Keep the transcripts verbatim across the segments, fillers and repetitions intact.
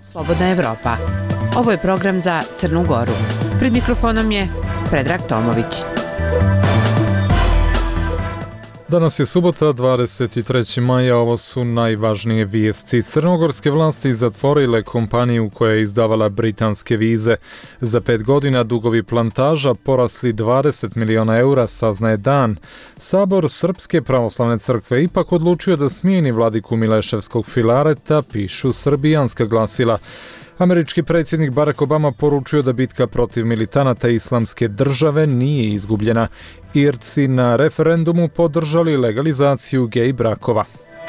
Slobodna Evropa. Ovo je program za Crnu Goru. Pred mikrofonom je Predrag Tomović. Danas je subota, dvadeset trećeg maja, ovo su najvažnije vijesti. Crnogorske vlasti zatvorile kompaniju koja je izdavala britanske vize. Za pet godina dugovi plantaža porasli dvadeset miliona eura, saznaje Dan. Sabor Srpske pravoslavne crkve ipak odlučio da smijeni vladiku Mileševskog Filareta, pišu srbijanska glasila. Američki predsjednik Barack Obama poručio da bitka protiv militanata Islamske države nije izgubljena. Irci na referendumu podržali legalizaciju gej brakova.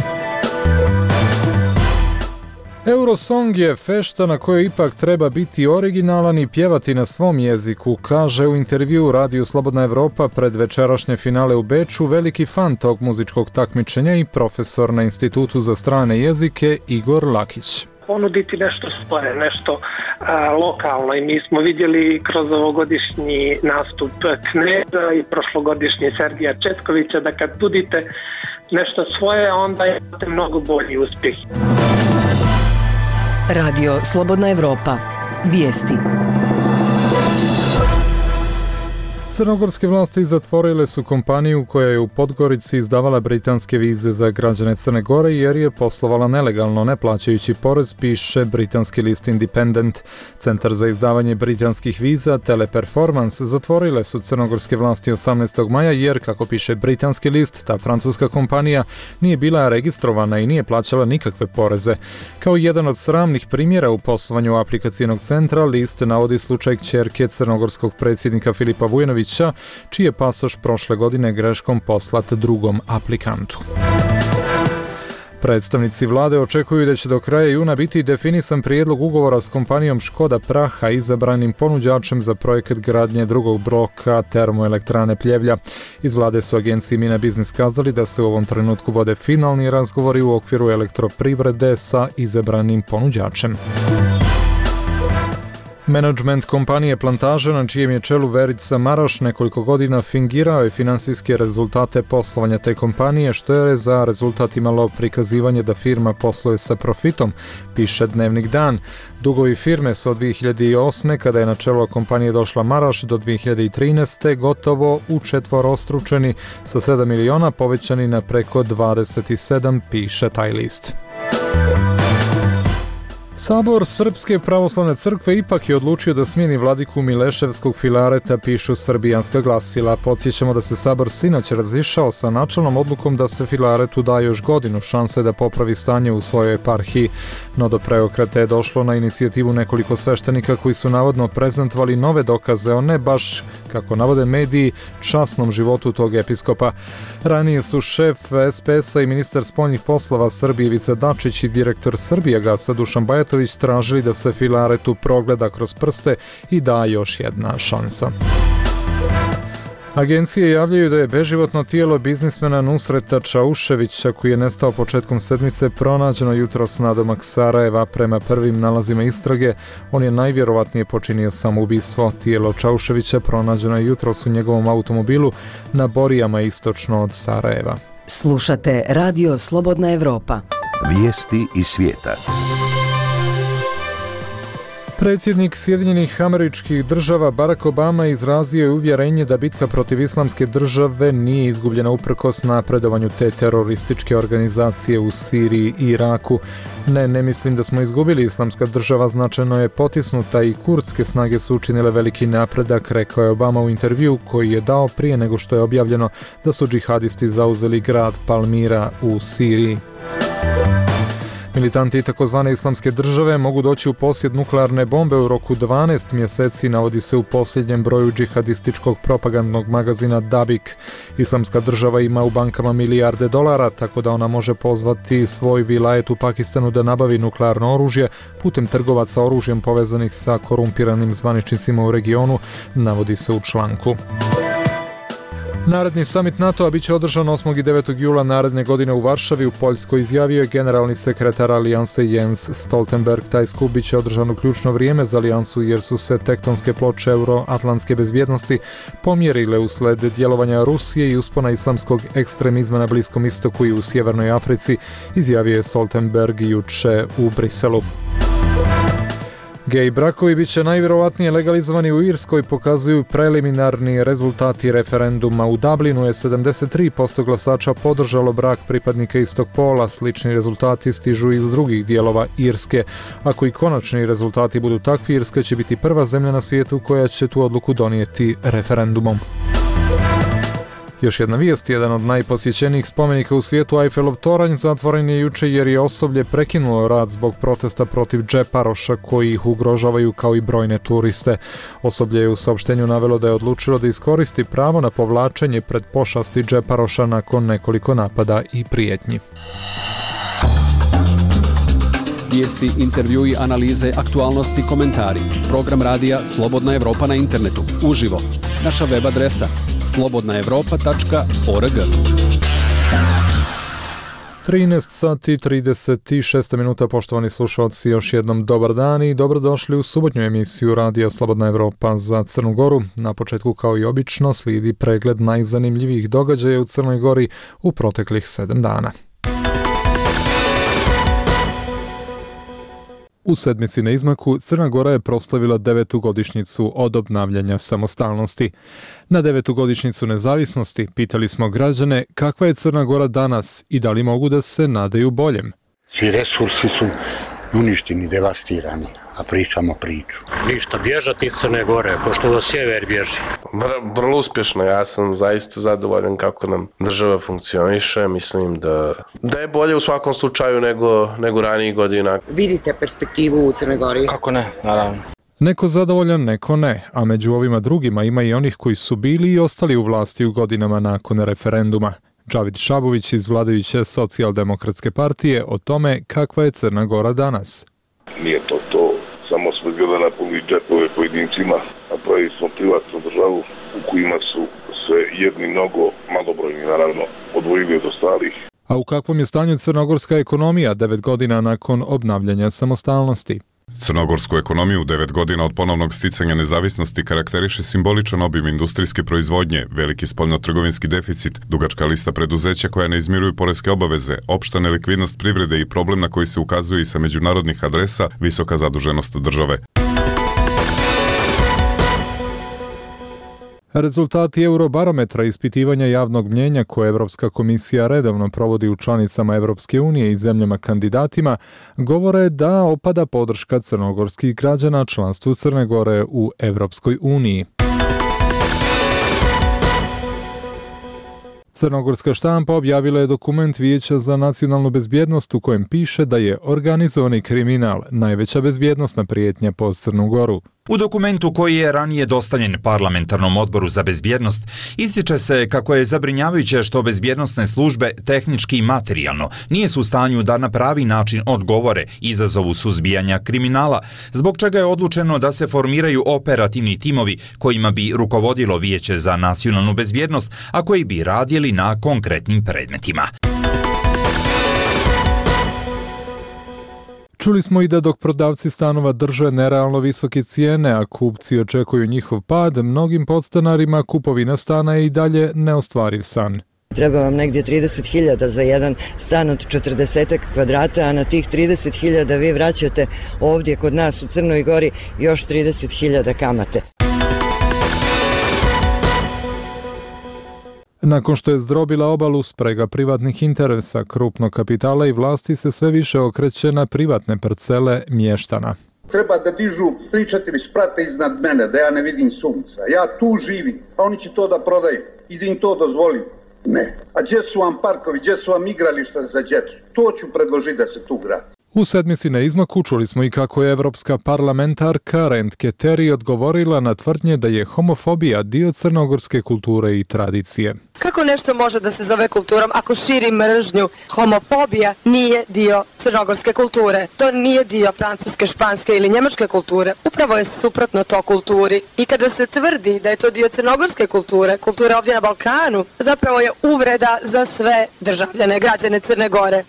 Eurosong je fešta na kojoj ipak treba biti originalan i pjevati na svom jeziku, kaže u intervjuu Radiju Slobodna Evropa pred večerašnje finale u Beču veliki fan tog muzičkog takmičenja i profesor na Institutu za strane jezike Igor Lakić. Ponuditi nešto svoje, nešto a, lokalno i mi smo vidjeli kroz ovogodišnji nastup Kneza i prošlogodišnji Sergija Četkovića da kad nudite nešto svoje onda imate mnogo bolji uspjeh. Radio Slobodna Evropa. Vijesti. Crnogorske vlasti zatvorile su kompaniju koja je u Podgorici izdavala britanske vize za građane Crne Gore jer je poslovala nelegalno, ne plaćajući porez, piše britanski list Independent. Centar za izdavanje britanskih viza Teleperformance zatvorile su crnogorske vlasti osamnaestog maja jer, kako piše britanski list, ta francuska kompanija nije bila registrovana i nije plaćala nikakve poreze. Kao jedan od sramnih primjera u poslovanju aplikacijnog centra, list navodi slučaj kćerke crnogorskog predsjednika Filipa Vujanovića, čiji je pasoš prošle godine greškom poslat drugom aplikantu. Predstavnici vlade očekuju da će do kraja juna biti definisan prijedlog ugovora s kompanijom Škoda Praha, izabranim ponuđačem za projekat gradnje drugog bloka termoelektrane Pljevlja. Iz vlade su agenciji Mina Biznis kazali da se u ovom trenutku vode finalni razgovori u okviru elektroprivrede sa izabranim ponuđačem. Menadžment kompanije Plantaža, na čijem je čelu Verica Maraš, nekoliko godina fingirao je finansijske rezultate poslovanja te kompanije, što je za rezultat imalo prikazivanje da firma posluje sa profitom, piše Dnevnik Dan. Dugovi firme su od dvije hiljade osme, kada je na čelo kompanije došla Maraš, do dvije hiljade trinaeste gotovo učetvorostručeni, sa sedam miliona povećani na preko dvadeset sedam, piše taj list. Sabor Srpske pravoslavne crkve ipak je odlučio da smijeni vladiku Mileševskog Filareta, pišu srbijanska glasila. Podsjećamo da se Sabor sinoć razišao sa načelnom odlukom da se Filaretu da još godinu šanse da popravi stanje u svojoj eparhiji. No do preokrata je došlo na inicijativu nekoliko sveštenika koji su navodno prezentovali nove dokaze o ne baš, kako navode mediji, časnom životu tog episkopa. Ranije su šef es pe es-a i ministar spoljnih poslova Srbije Ivica Dačić i direktor Srbijagasa Dušan Bajatović tražili da se Filaretu progleda kroz prste i da još jedna šansa. Agencije javljaju da je beživotno tijelo biznismena Nusreta Čauševića, koji je nestao početkom sedmice, pronađeno jutros nadomak Sarajeva. Prema prvim nalazima istrage, on je najvjerovatnije počinio samoubistvo. Tijelo Čauševića pronađeno je jutros u njegovom automobilu na Borijama istočno od Sarajeva. Slušate Radio Slobodna Evropa. Vijesti iz svijeta. Predsjednik Sjedinjenih Američkih Država Barack Obama izrazio je uvjerenje da bitka protiv Islamske države nije izgubljena uprkos napredovanju te terorističke organizacije u Siriji i Iraku. Ne, ne mislim da smo izgubili. Islamska država značajno je potisnuta i kurdske snage su učinile veliki napredak, rekao je Obama u intervju koji je dao prije nego što je objavljeno da su džihadisti zauzeli grad Palmira u Siriji. Militanti takozvane Islamske države mogu doći u posjed nuklearne bombe u roku dvanaest mjeseci, navodi se u posljednjem broju džihadističkog propagandnog magazina Dabik. Islamska država ima u bankama milijarde dolara, tako da ona može pozvati svoj vilajet u Pakistanu da nabavi nuklearno oružje putem trgovaca oružjem povezanih sa korumpiranim zvaničnicima u regionu, navodi se u članku. Naredni summit NATO-a bit će održan osmog i devetog jula naredne godine u Varšavi u Poljskoj, izjavio je generalni sekretar alijanse Jens Stoltenberg. Taj skup bit će održan u ključno vrijeme za alijansu jer su se tektonske ploče euroatlantske bezbjednosti pomjerile usled djelovanja Rusije i uspona islamskog ekstremizma na Bliskom istoku i u Sjevernoj Africi, izjavio je Stoltenberg juče u Briselu. Gej brakovi bit će najvjerovatnije legalizovani u Irskoj, pokazuju preliminarni rezultati referenduma. U Dublinu je sedamdeset tri posto glasača podržalo brak pripadnika istog pola. Slični rezultati stižu iz drugih dijelova Irske. Ako i konačni rezultati budu takvi, Irska će biti prva zemlja na svijetu koja će tu odluku donijeti referendumom. Još jedna vijest, jedan od najposjećenijih spomenika u svijetu, Eiffelov toranj, zatvoren je juče jer je osoblje prekinulo rad zbog protesta protiv džeparoša koji ih ugrožavaju kao i brojne turiste. Osoblje je u saopštenju navelo da je odlučilo da iskoristi pravo na povlačenje pred pošasti džeparoša nakon nekoliko napada i prijetnji. Vijesti, intervjui, analize, aktualnosti, komentari. Program radija Slobodna Evropa na internetu. Uživo. Naša web adresa slobodna evropa tačka org. trinaest sati trideset šest minuta, poštovani slušalci, još jednom dobar dan i dobrodošli u subotnju emisiju radija Slobodna Evropa za Crnu Goru. Na početku, kao i obično, slijedi pregled najzanimljivijih događaja u Crnoj Gori u proteklih sedam dana. U sedmici na izmaku Crna Gora je proslavila devetu godišnjicu od obnavljanja samostalnosti. Na devetu godišnjicu nezavisnosti pitali smo građane kakva je Crna Gora danas i da li mogu da se nadaju boljem. Svi resursi su uništeni, devastirani, a pričamo priču. Ništa, bježati iz Crne Gore, pošto do sjever bježi. Vrlo uspješno, ja sam zaista zadovoljan kako nam država funkcioniše, mislim da, da je bolje u svakom slučaju nego, nego ranijih godina. Vidite perspektivu u Crnoj Gori? Kako ne, naravno. Neko zadovoljan, neko ne, a među ovima drugima ima i onih koji su bili i ostali u vlasti u godinama nakon referenduma. Džavid Šabović iz vladajuće Socijaldemokratske partije o tome kakva je Crna Gora danas. Nije to to, samo smo bili napunili džepove pojedincima, a pravi smo privatnu državu u kojima su se jedni mnogo malobrojni, naravno, odvojili od ostalih. A u kakvom je stanju crnogorska ekonomija devet godina nakon obnavljanja samostalnosti? Crnogorsku ekonomiju u devet godina od ponovnog sticanja nezavisnosti karakteriše simboličan obim industrijske proizvodnje, veliki spoljnotrgovinski deficit, dugačka lista preduzeća koja ne izmiruju poreske obaveze, opšta nelikvidnost privrede i problem na koji se ukazuje i sa međunarodnih adresa, visoka zaduženost države. Rezultati Eurobarometra, ispitivanja javnog mnjenja koje Evropska komisija redovno provodi u članicama Evropske unije i zemljama kandidatima, govore da opada podrška crnogorskih građana članstvu Crne Gore u Evropskoj uniji. Crnogorska štampa objavila je dokument Vijeća za nacionalnu bezbjednost u kojem piše da je organizovani kriminal najveća bezbjednosna prijetnja po Crnu Goru. U dokumentu koji je ranije dostavljen Parlamentarnom odboru za bezbjednost ističe se kako je zabrinjavajuće što bezbjednosne službe tehnički i materijalno nije su u stanju da na pravi način odgovore izazovu suzbijanja kriminala, zbog čega je odlučeno da se formiraju operativni timovi kojima bi rukovodilo Vijeće za nacionalnu bezbjednost, a koji bi radili na konkretnim predmetima. Čuli smo i da dok prodavci stanova drže nerealno visoke cijene, a kupci očekuju njihov pad, mnogim podstanarima kupovina stana je i dalje neostvariv san. Treba vam negdje trideset hiljada za jedan stan od četrdeset kvadrata, a na tih trideset hiljada vi vraćate ovdje kod nas u Crnoj Gori još trideset hiljada kamate. Nakon što je zdrobila obalu sprega privatnih interesa, krupnog kapitala i vlasti se sve više okreće na privatne parcele mještana. Treba da dižu tri četiri sprata iznad mene, da ja ne vidim sunca. Ja tu živim, a oni će to da prodaju i da im to dozvolim. Ne. A gdje su vam parkovi, gdje su vam igrališta za djecu? To ću predložiti da se tu gradi. U sedmici na izmaku čuli smo i kako je evropska parlamentarka Rentke Teri odgovorila na tvrdnje da je homofobija dio crnogorske kulture i tradicije. Kako nešto može da se zove kulturom ako širi mržnju? Homofobija nije dio crnogorske kulture. To nije dio francuske, španske ili njemačke kulture. Upravo je suprotno to kulturi. I kada se tvrdi da je to dio crnogorske kulture, kulture ovdje na Balkanu, zapravo je uvreda za sve državljane, građane Crne Gore.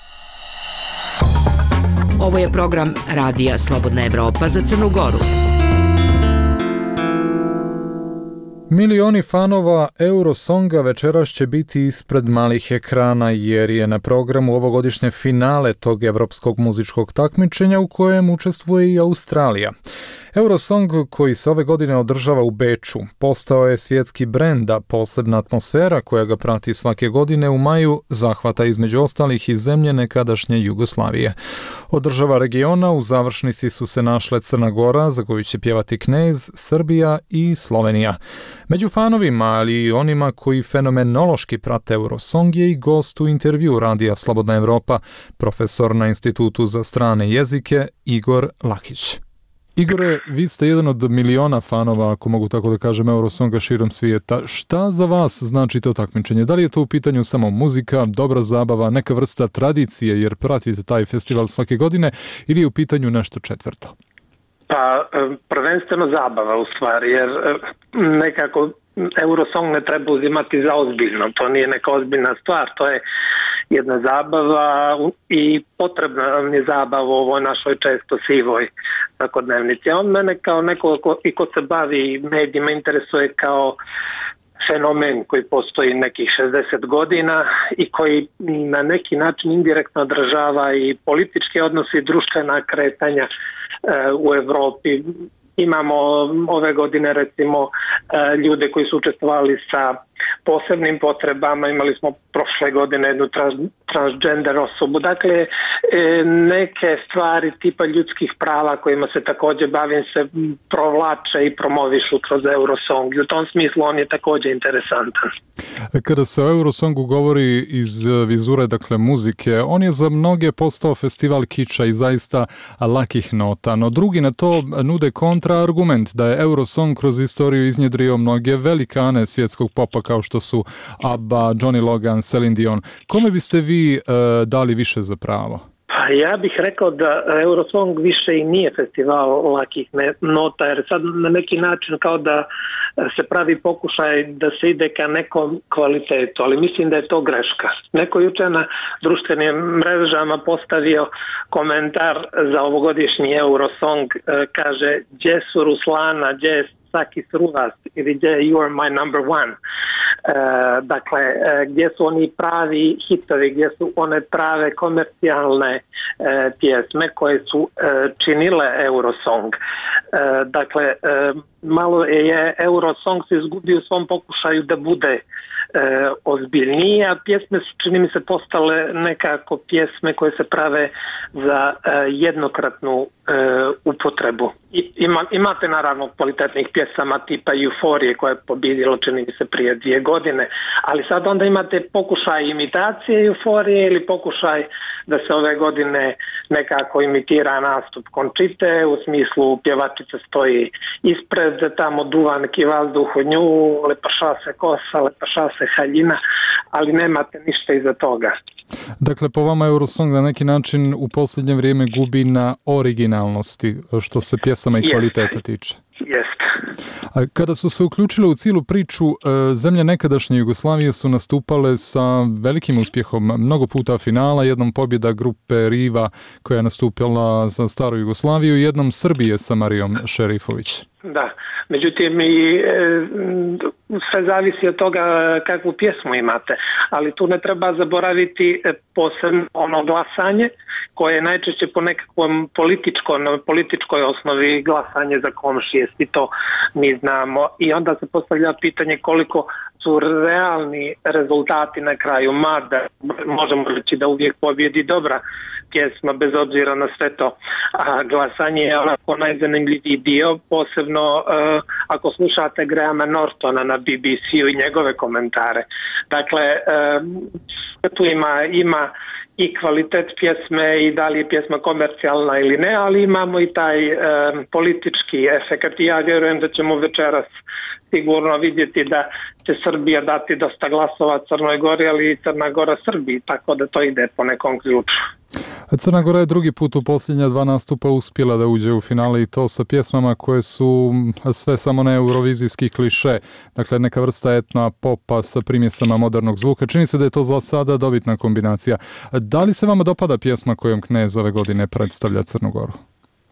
Ovo je program Radija Slobodna Evropa za Crnu Goru. Milioni fanova Eurosonga večeras će biti ispred malih ekrana jer je na programu ovogodišnje finale tog evropskog muzičkog takmičenja u kojem učestvuje i Australija. Eurosong, koji se ove godine održava u Beču, postao je svjetski brend, a posebna atmosfera koja ga prati svake godine u maju zahvata između ostalih i zemlje nekadašnje Jugoslavije. Od država regiona u završnici su se našle Crna Gora, za koju će pjevati Knez, Srbija i Slovenija. Među fanovima, ali i onima koji fenomenološki prate Eurosong je i gost u intervju Radija Slobodna Evropa, profesor na Institutu za strane jezike Igor Lakić. Igore, vi ste jedan od miliona fanova, ako mogu tako da kažem, Eurosonga širom svijeta. Šta za vas znači to takmičenje? Da li je to u pitanju samo muzika, dobra zabava, neka vrsta tradicije jer pratite taj festival svake godine ili je u pitanju nešto četvrto? Pa prvenstveno zabava u stvari, jer nekako Eurosong ne treba uzimati za ozbiljno. To nije neka ozbiljna stvar, to je jedna zabava i potrebna je zabava u ovoj našoj često sivoj svakodnevnici. On mene kao neko ko, i ko se bavi medijima interesuje kao fenomen koji postoji nekih šezdeset godina i koji na neki način indirektno odražava i političke odnose i društvena kretanja e, u Evropi. Imamo ove godine recimo ljude koji su učestvovali sa posebnim potrebama, imali smo prošle godine jednu trans, transgender osobu. Dakle, neke stvari tipa ljudskih prava kojima se također bavim se provlače i promovišu kroz Eurosong i u tom smislu on je također interesantan. Kada se o Eurosongu govori iz vizure, dakle muzike, on je za mnoge postao festival kiča i zaista lakih nota, no drugi na to nude kontraargument da je Eurosong kroz istoriju iznjedrio mnoge velikane svjetskog popa kao što su ABBA, Johnny Logan, Celine Dion. Kome biste vi e, dali više za pravo? Pa ja bih rekao da Eurosong više i nije festival lakih nota, jer sad na neki način kao da se pravi pokušaj da se ide ka nekom kvalitetu, ali mislim da je to greška. Neko juče na društvenim mrežama postavio komentar za ovogodišnji Eurosong, kaže gdje su Ruslana, gdje je Sakis Ruvast ili gdje je You Are My Number One. E, dakle, e, gdje su oni pravi hitovi, gdje su one prave komercijalne e, pjesme koje su e, činile Eurosong. E, dakle, e, malo je Eurosong se izgubio u svom pokušaju da bude E, ozbiljnije, a pjesme su, čini mi se, postale nekako pjesme koje se prave za e, jednokratnu e, upotrebu. I, ima, imate naravno kvalitetnih pjesama tipa Euforije koja je pobjedila, čini mi se, prije dvije godine, ali sad onda imate pokušaj imitacije Euforije ili pokušaj da se ove godine nekako imitira nastup Končite, u smislu pjevačica stoji ispred, tamo duva neki vazduh od nju, lepaša se kosa, lepaša se haljina, ali nemate ništa iza toga. Dakle, po vama Eurosong na neki način u posljednje vrijeme gubi na originalnosti što se pjesama i kvaliteta tiče. Jeste. Kada su se uključile u cijelu priču, zemlje nekadašnje Jugoslavije su nastupale sa velikim uspjehom, mnogo puta finala, jednom pobjeda grupe Riva koja je nastupila za staru Jugoslaviju i jednom Srbije sa Marijom Šerifović. Da, međutim i e, sve zavisi od toga kakvu pjesmu imate, ali tu ne treba zaboraviti posebno ono glasanje koje je najčešće po nekakvom političkom, političkoj osnovi glasanje za komšije, svi to mi znamo i onda se postavlja pitanje koliko su realni rezultati na kraju, mada možemo reći da uvijek pobjedi dobra pjesma bez obzira na sve to. A glasanje je onako najzanimljiviji dio, posebno uh, ako slušate Grahama Nortona na B B C-u i njegove komentare. Dakle, uh, tu ima, ima i kvalitet pjesme i da li je pjesma komercijalna ili ne, ali imamo i taj um, politički efekt i ja vjerujem da ćemo večeras sigurno vidjeti da će Srbija dati dosta glasova Crnoj Gori, ali i Crna Gora Srbiji, tako da to ide po nekom ključu. Crna Gora je drugi put u posljednja dva nastupa uspjela da uđe u finale i to sa pjesmama koje su sve samo ne eurovizijski kliše, dakle neka vrsta etno popa sa primjesama modernog zvuka. Čini se da je to za sada dobitna kombinacija. Da li se vama dopada pjesma kojom Knez ove godine predstavlja Crnu Goru?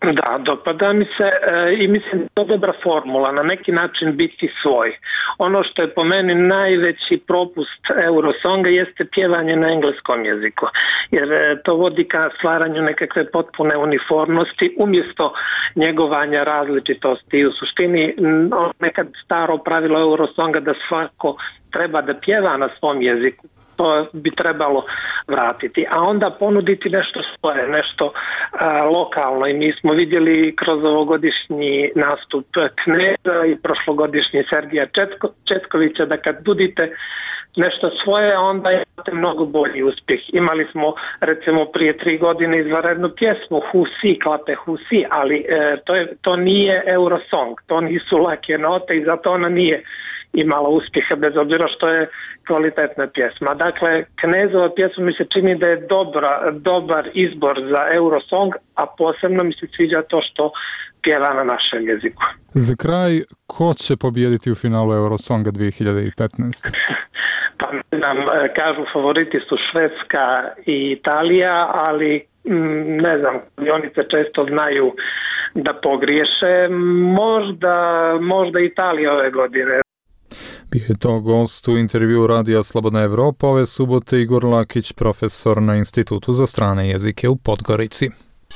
Da, dopada mi se e, i mislim da je to dobra formula, na neki način biti svoj. Ono što je po meni najveći propust Eurosonga jeste pjevanje na engleskom jeziku, jer e, to vodi ka stvaranju nekakve potpune uniformnosti umjesto njegovanja različitosti. I u suštini m, nekad staro pravilo Eurosonga da svako treba da pjeva na svom jeziku, to bi trebalo vratiti, a onda ponuditi nešto svoje, nešto a, lokalno. I mi smo vidjeli kroz ovogodišnji nastup Kneza i prošlogodišnji Sergija Četko, Četkovića da kad budite nešto svoje, onda imate mnogo bolji uspjeh. Imali smo recimo prije tri godine izvanrednu pjesmu Husi, Klape Husi, ali e, to, je, to nije Eurosong, to nisu lake note i zato ona nije imala uspjeha, bez obzira što je kvalitetna pjesma. Dakle, Knezova pjesma mi se čini da je dobra, dobar izbor za Eurosong, a posebno mi se sviđa to što pjeva na našem jeziku. Za kraj, ko će pobijediti u finalu Eurosonga dvije hiljade petnaeste? Pa nam kažu favoriti su Švedska i Italija, ali m, ne znam, oni se često znaju da pogriješe. Možda, možda Italija ove godine. Bio je to gost u intervju Radija Slobodna Evropa ove subote Igor Lakić, profesor na Institutu za strane jezike u Podgorici.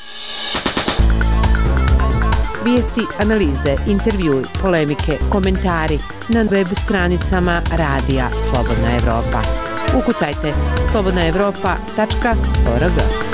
Vijesti, analize, intervjui, polemike, komentari na web stranicama Radija Slobodna Evropa. Ukucajte slobodna evropa tačka org.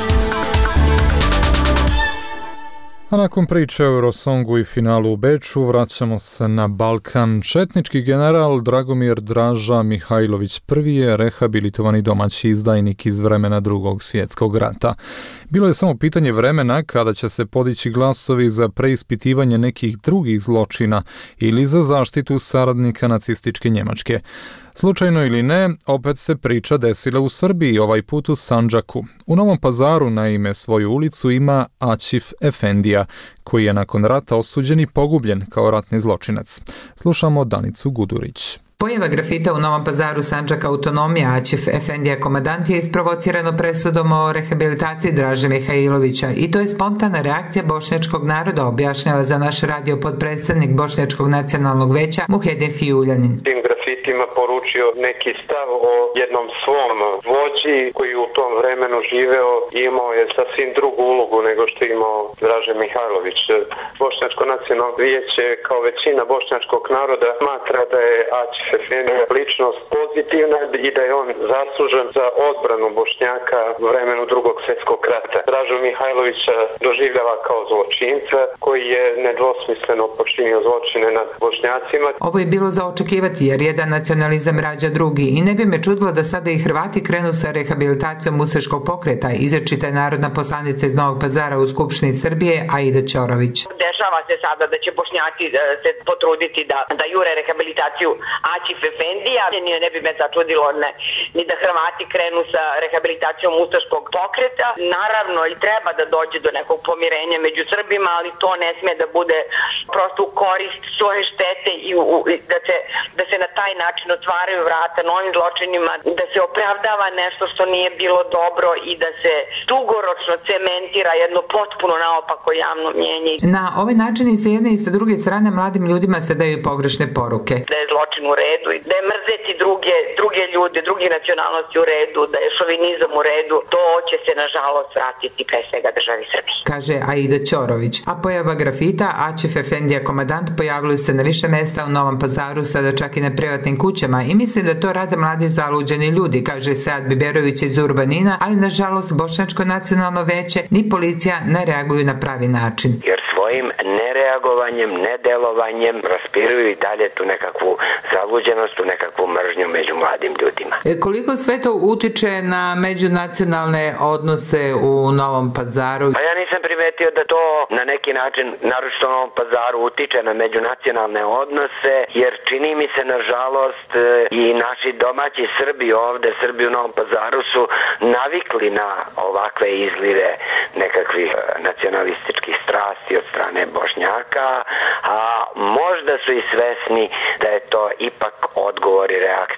A nakon priče o Eurosongu i finalu u Beču vraćamo se na Balkan. Četnički general Dragomir Draža Mihajlović prvi je rehabilitovani domaći izdajnik iz vremena Drugog svjetskog rata. Bilo je samo pitanje vremena kada će se podići glasovi za preispitivanje nekih drugih zločina ili za zaštitu saradnika nacističke Njemačke. Slučajno ili ne, opet se priča desila u Srbiji, ovaj put u Sandžaku. U Novom Pazaru naime svoju ulicu ima Aćif Efendija, koji je nakon rata osuđen i pogubljen kao ratni zločinac. Slušamo Danicu Gudurić. Pojava grafita u Novom Pazaru Sandžaka Autonomija Aćif Efendija Komadant je isprovocirano presudom o rehabilitaciji Draže Mihajlovića i to je spontana reakcija bošnjačkog naroda, objašnjava za naš radio podpredsednik Bošnjačkog nacionalnog veća Muhedin Fijuljanin. Tim grafitima poručio neki stav o jednom svom vođi koji u tom vremenu živeo i imao je sasvim drugu ulogu nego što je imao Draže Mihajlović. Bošnjačko nacionalno vijeće kao većina bošnjačkog naroda smatra da je Aćif Efendija ličnost pozitivna i da je on zaslužen za odbranu Bošnjaka u vremenu Drugog svjetskog rata. Dražu Mihajlovića doživljava kao zločinca koji je nedvosmisleno počinio zločine nad Bošnjacima. Ovo je bilo za očekivati jer jedan nacionalizam rađa drugi i ne bi me čudilo da sada i Hrvati krenu sa rehabilitacijom ustaškog pokreta, izričita je narodna poslanica iz Novog Pazara u Skupštini Srbije Aida Ćorović. Dešava se sada da će Bošnjaci se potruditi da, da jure rehabilitaciju Aćif Efendija. Nije, ne bi me začudilo ne, ni da Hrvati krenu sa rehabilitacijom ustaškog pokreta. Naravno i treba da dođe do nekog pomirenja među Srbima, ali to ne smije da bude prosto u korist svoje štete i u, da, se, da se na taj način otvaraju vrata novim zločinima, da se opravdava nešto što nije bilo dobro i da se dugoročno cementira jedno potpuno naopako javno mnjenje. Na ovaj način i sa jedne i sa druge strane mladim ljudima se daju pogrešne poruke. Da je zločin u redu, da je mrzeti druge, druge ljude, druge nacionalnosti u redu, da je šovinizam u redu, to će se nažalost vratiti pre svega državi Srbiji. Kaže Aida Ćorović. A pojava grafita Aćif Efendija Komadant pojavljaju se na više mesta u Novom Pazaru, sada čak i na privatnim kućama i mislim da to rade mladi zaluđeni ljudi, kaže Sead Biberović iz Urbanina, ali nažalost Bošnjačko nacionalno veće ni policija ne reaguju na pravi način. Jer svojim nereagovanjem, nedelovanjem raspiruju i dalje tu nekakvu zaluđenost, tu nekakvu mržnju među mladim ljudima. E, koliko sve to utiče na međunacionalne odnose u Novom Pazaru? Pa ja nisam primetio da to na neki način, naročito u Novom Pazaru, utiče na međunacionalne odnose, jer čini mi se nažalost i naši domaći Srbi ovde, Srbi u Novom Pazaru su navikli na ovakve izlive nekakvih nacionalističkih strasti od strane Bošnjaka, a možda su i svesni da je to ipak odgovor i reakcija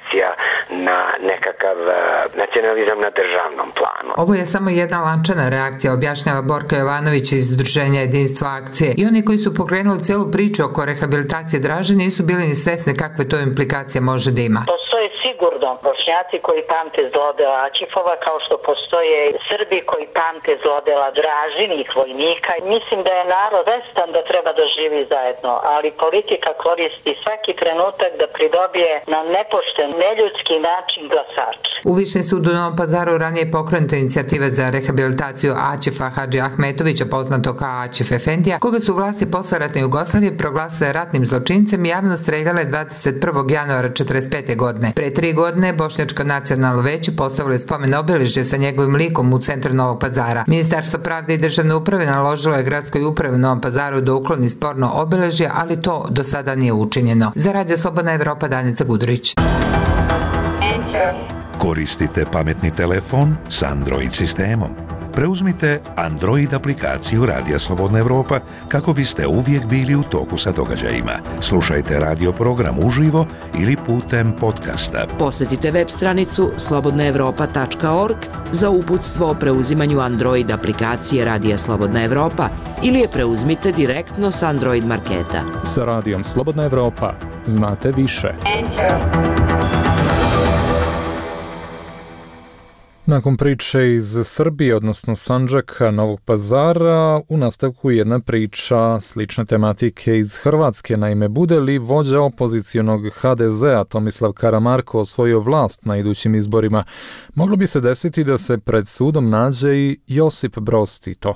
reakcija na nekakav nacionalizam na državnom planu. Ovo je samo jedna lančana reakcija, objašnjava Borka Jovanović iz Udruženja Jedinstva akcije. I oni koji su pokrenuli cijelu priču oko rehabilitacije Draže nisu bili ni svesni kakve to implikacije može da ima. Postoje sigurno Bošnjaci koji pamte zlodela Aćifova, kao što postoje Srbi koji pamte zlodela Dražinih vojnika. Mislim da je narod svestan da treba da živi zajedno, ali politika koristi svaki trenutak da pridobije na nepošten, neljudski način glasače. U Višni sud u Novom Pazaru ranije pokrenuta inicijativa za rehabilitaciju Aćifa Hadži Ahmetovića, poznato kao Aćif Efendija, koga su vlasti posle ratne Jugoslavije proglasile ratnim zločincem i javno streljale dvadeset prvog januara četrdeset pete. godine. Pre tri godine Bošnjačko nacionalno veće postavilo spomen obeležje sa njegovim likom u centru Novog Pazara. Ministarstvo pravde i državne uprave naložilo je gradskoj upravi u Novom Pazaru da ukloni sporno obeležje, ali to do sada nije učinjeno. Za Radio Slobodna Evropa, Danica Gudurić. Koristite pametni telefon s Android sistemom. Preuzmite Android aplikaciju Radija Slobodna Evropa kako biste uvijek bili u toku sa događajima. Slušajte radio program uživo ili putem podcasta. Posjetite web stranicu slobodna evropa tačka org za uputstvo o preuzimanju Android aplikacije Radija Slobodna Evropa ili je preuzmite direktno s Android marketa. Sa Radijom Slobodna Evropa znate više. Nakon priče iz Srbije, odnosno Sandžaka, Novog Pazara, u nastavku jedna priča slične tematike iz Hrvatske. Naime, bude li vođa opozicionog ha de zea Tomislav Karamarko osvojio vlast na idućim izborima, moglo bi se desiti da se pred sudom nađe i Josip Broz Tito.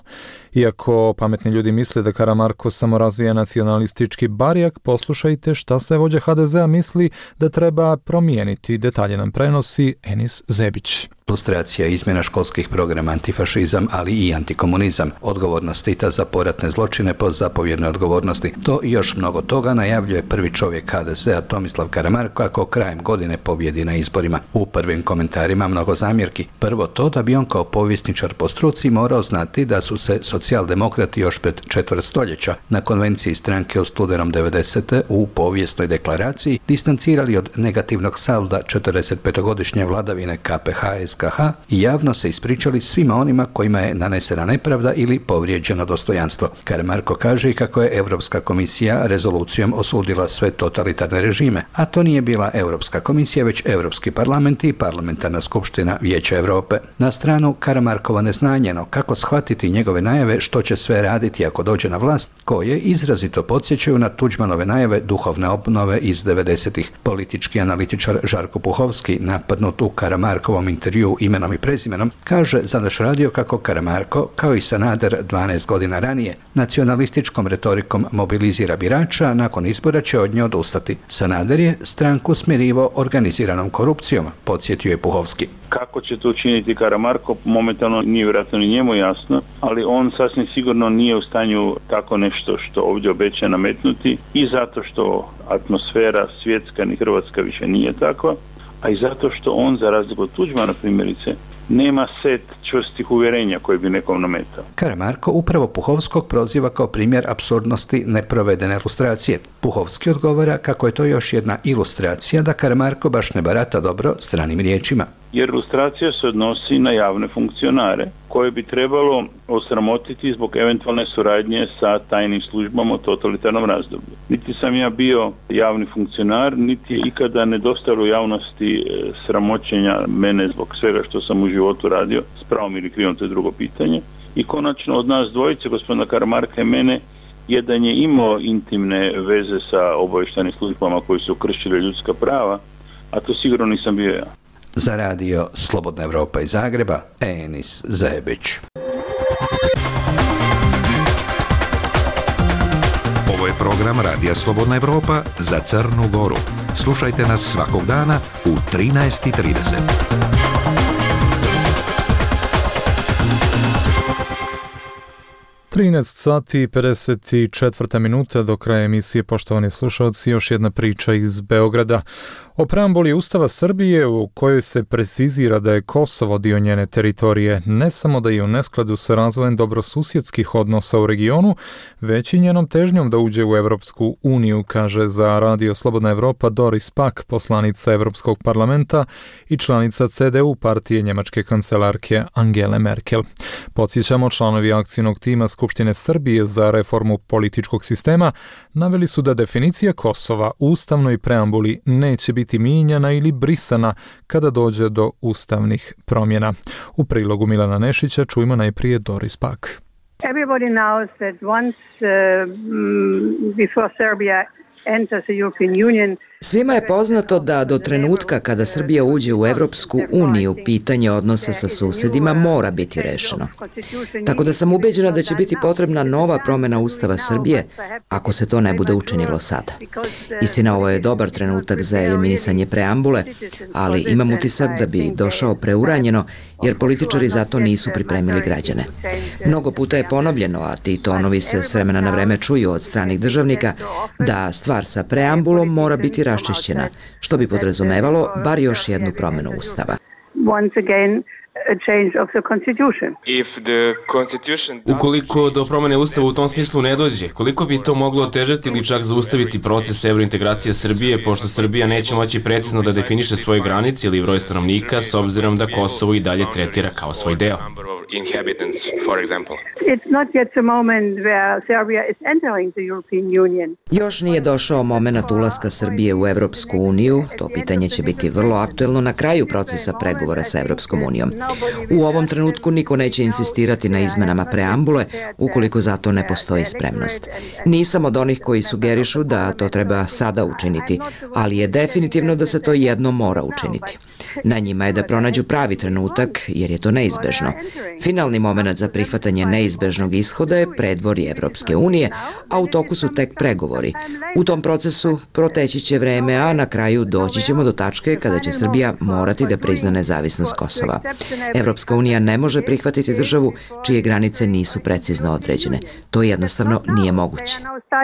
Iako pametni ljudi misle da Karamarko samo razvija nacionalistički barjak, poslušajte šta sve vođa ha de zea misli da treba promijeniti. Detalje nam prenosi Enis Zebić. Ilustracija izmjena školskih programa, antifašizam, ali i antikomunizam, odgovornost Tita za poratne zločine po zapovjednoj odgovornosti. To i još mnogo toga najavljuje prvi čovjek ha de zea Tomislav Karamarko ako krajem godine pobjedi na izborima. U prvim komentarima mnogo zamjerki. Prvo to da bi on kao povjesničar po struci morao znati da su se socijaldemokrati još pred četvrt stoljeća na konvenciji stranke u studenom devedesete u povijesnoj deklaraciji distancirali od negativnog salda četrdesetpetogodišnje vladavine ka pe ha es ka ha i javno se ispričali svima onima kojima je nanesena nepravda ili povrijeđeno dostojanstvo. Karamarko kaže i kako je Europska komisija rezolucijom osudila sve totalitarne režime, a to nije bila Europska komisija, već Europski parlament i parlamentarna skupština Vijeća Europe. Na stranu Karamarkova neznanjeno kako shvatiti njegove najave što će sve raditi ako dođe na vlast, koje izrazito podsjećaju na Tuđmanove najave duhovne obnove iz devedesetih. Politički analitičar Žarko Puhovski, napadnut u Karamarkovom intervju imenom i prezimenom, kaže za naš radio kako Karamarko, kao i Sanader dvanaest godina ranije, nacionalističkom retorikom mobilizira birača, nakon izbora će od nje odustati. Sanader je stranku smirivo organiziranom korupcijom, podsjetio je Puhovski. Kako će to učiniti Karamarko, momentalno nije vjerojatno ni njemu jasno, ali on sasvim sigurno nije u stanju tako nešto što ovdje obeća nametnuti i zato što atmosfera svjetska ni hrvatska više nije takva, a i zato što on, za razliku od Tuđmana primjerice, nema set čvrstih uvjerenja koje bi nekom nametao. Karamarko upravo Puhovskog proziva kao primjer apsurdnosti neprovedene ilustracije. Puhovski odgovara kako je to još jedna ilustracija da Karamarko baš ne barata dobro stranim riječima. Jer ilustracija se odnosi na javne funkcionare koje bi trebalo osramotiti zbog eventualne suradnje sa tajnim službama u totalitarnom razdoblju. Niti sam ja bio javni funkcionar, niti je ikada nedostajalo javnosti sramoćenja mene zbog svega što sam u životu radio, s pravom ili krivom, to je drugo pitanje. I konačno od nas dvojice, gospodina Karamarka i mene, jedan je imao intimne veze sa obavještajnim službama koji su kršili ljudska prava, a to sigurno nisam bio ja. Za radio Slobodna Evropa iz Zagreba, Enis Zebić. Ovo je program Radija Slobodna Evropa za Crnu Goru. Slušajte nas svakog dana u trinaest i trideset. trinaest sati i pedeset četiri minuta do kraja emisije, poštovani slušalci, još jedna priča iz Beograda. O preambuli Ustava Srbije u kojoj se precizira da je Kosovo dio njene teritorije, ne samo da je u neskladu sa razvojem dobrosusjedskih odnosa u regionu, već i njenom težnjom da uđe u Evropsku uniju, kaže za Radio Slobodna Evropa Doris Pack, poslanica Evropskog parlamenta i članica C D U partije njemačke kancelarke Angele Merkel. Podsjećamo, članovi akcijnog tima Skupštine Srbije za reformu političkog sistema naveli su da definicija Kosova u ustavnoj preambuli neće biti mijenjana ili brisana kada dođe do ustavnih promjena. U prilogu Milana Nešića čujemo najprije Doris Pack. Everybody knows that once uh, before Serbia enters the European Union. Svima je poznato da do trenutka kada Srbija uđe u Evropsku uniju, pitanje odnosa sa susjedima mora biti rešeno. Tako da sam ubeđena da će biti potrebna nova promjena Ustava Srbije ako se to ne bude učinilo sada. Istina, ovo je dobar trenutak za eliminisanje preambule, ali imam utisak da bi došao preuranjeno jer političari zato nisu pripremili građane. Mnogo puta je ponovljeno, a ti tonovi se s vremena na vreme čuju od stranih državnika, da stvar sa preambulom mora biti raščišćena, što bi podrazumevalo bar još jednu promjenu Ustava. Ukoliko do promjene Ustava u tom smislu ne dođe, koliko bi to moglo otežati ili čak zaustaviti proces evrointegracije Srbije, pošto Srbija neće moći precizno da definiše svoje granice ili broj stanovnika, s obzirom da Kosovo i dalje tretira kao svoj deo? Još nije došao moment ulaska Srbije u Evropsku uniju, to pitanje će biti vrlo aktuelno na kraju procesa pregovora sa Evropskom unijom. U ovom trenutku niko neće insistirati na izmenama preambule ukoliko za to ne postoji spremnost. Nisam od onih koji sugerišu da to treba sada učiniti, ali je definitivno da se to jedno mora učiniti. Na njima je da pronađu pravi trenutak jer je to neizbežno. Finalni moment za prihvatanje neizbežnog ishoda je predvorje Evropske unije, a u toku su tek pregovori. U tom procesu proteći će vreme, a na kraju doći ćemo do tačke kada će Srbija morati da prizna nezavisnost Kosova. Evropska unija ne može prihvatiti državu čije granice nisu precizno određene. To jednostavno nije moguće.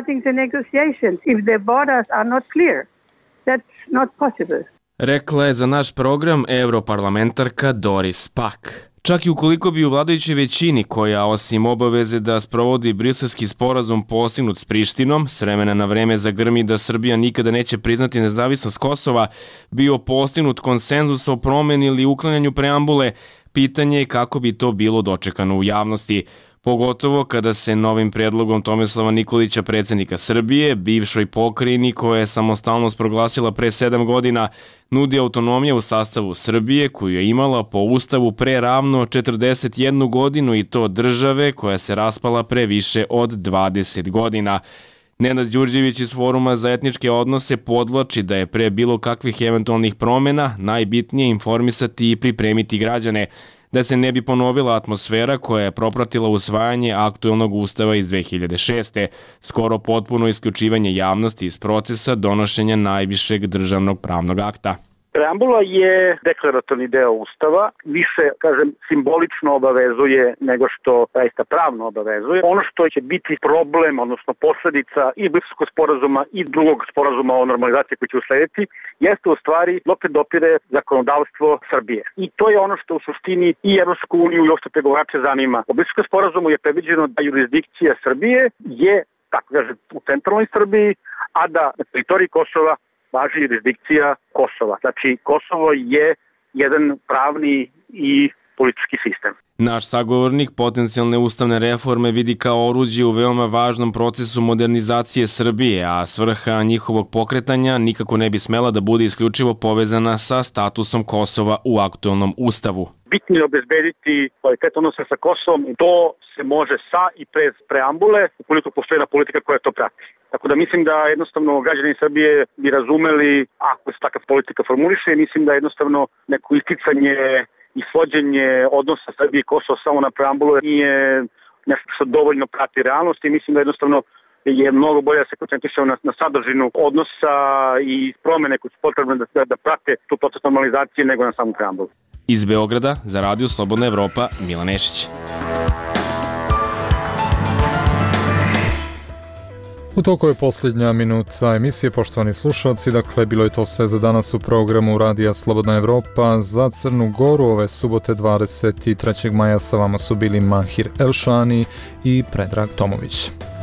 Rekla je za naš program europarlamentarka Doris Pack. Čak i ukoliko bi u vladajućoj većini, koja osim obaveze da sprovodi briselski sporazum postignut s Prištinom, s vremena na vreme zagrmi da Srbija nikada neće priznati nezavisnost Kosova, bio postignut konsenzus o promjeni ili uklanjanju preambule, pitanje je kako bi to bilo dočekano u javnosti. Pogotovo kada se novim predlogom Tomislava Nikolića, predsjednika Srbije, bivšoj pokrajini koja je samostalnost proglasila pre sedam godina, nudi autonomija u sastavu Srbije koju je imala po ustavu pre ravno četrdeset jednu godinu i to države koja se raspala pre više od dvadeset godina. Nenad Đurđević iz Foruma za etničke odnose podvlači da je pre bilo kakvih eventualnih promjena najbitnije informisati i pripremiti građane, da se ne bi ponovila atmosfera koja je propratila usvajanje aktuelnog ustava iz dve hiljade šeste. Skoro potpuno isključivanje javnosti iz procesa donošenja najvišeg državnog pravnog akta. Preambula je deklaratorni deo Ustava, više, kažem, simbolično obavezuje nego što zaista pravno obavezuje. Ono što će biti problem, odnosno posledica i Briselskog sporazuma i drugog sporazuma o normalizaciji koji će uslediti, jeste u stvari dokle dopire zakonodavstvo Srbije. I to je ono što u suštini i Evropsku uniju i uopšte pregovarače zanima. U Briselskom sporazumu je predviđeno da jurisdikcija Srbije je, tako kaže, u centralnoj Srbiji, a da na teritoriji Kosova važi jurisdikcija Kosova. Znači, Kosovo je jedan pravni i politički sistem. Naš sagovornik potencijalne ustavne reforme vidi kao oruđe u veoma važnom procesu modernizacije Srbije, a svrha njihovog pokretanja nikako ne bi smela da bude isključivo povezana sa statusom Kosova u aktuelnom ustavu. Bitno je obezbediti kvalitet odnosa sa Kosovom i to se može sa i bez preambule ukoliko postoji jedna politika koja to prati. Tako da mislim da jednostavno građani Srbije bi razumeli ako se takva politika formuliše, mislim da jednostavno neko isticanje i svođenje odnosa Srbije i Kosova samo na preambulu nije nešto što dovoljno prati realnost i mislim da jednostavno je mnogo bolje da se koncentrišemo na, na sadržinu odnosa i promene koje su potrebne da, da, da prate tu proces normalizacije nego na samu preambulu. Iz Beograda za Radio Slobodna Evropa, Milan Nešić. U toku je posljednja minuta emisije, poštovani slušalci, dakle bilo je to sve za danas u programu Radija Slobodna Evropa za Crnu Goru. Ove subote dvadeset trećeg maja sa vama su bili Mahir Elšani i Predrag Tomović.